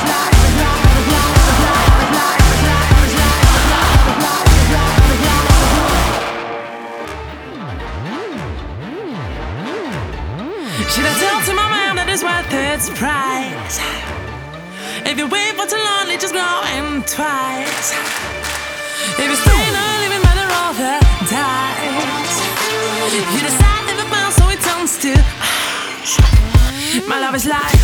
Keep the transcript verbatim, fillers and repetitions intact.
Should I tell to my man that it's worth its price? If you wait for too long, it just growing twice. If you stay or living by the roll the dice, you decide if it bounce so it turns to ice. My love is like